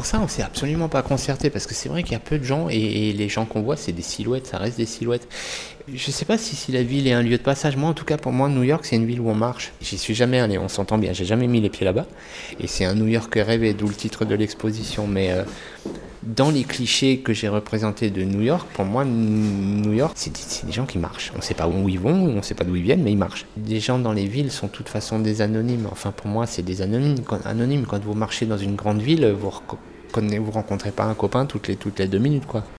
pour ça, on s'est absolument pas concerté, parce que c'est vrai qu'il y a peu de gens, et les gens qu'on voit, c'est des silhouettes, ça reste des silhouettes. Je sais pas si la ville est un lieu de passage. Moi, en tout cas, pour moi, New York, c'est une ville où on marche. J'y suis jamais allé, on s'entend bien, j'ai jamais mis les pieds là-bas. Et c'est un New York rêvé, d'où le titre de l'exposition. Mais dans les clichés que j'ai représentés de New York, pour moi, New York, c'est des gens qui marchent. On sait pas où ils vont, on sait pas d'où ils viennent, mais ils marchent. Les gens dans les villes sont de toute façon des anonymes. Enfin, pour moi, c'est des anonymes. Quand vous marchez dans une grande ville, vous rencontrez pas un copain toutes les 2 minutes, quoi.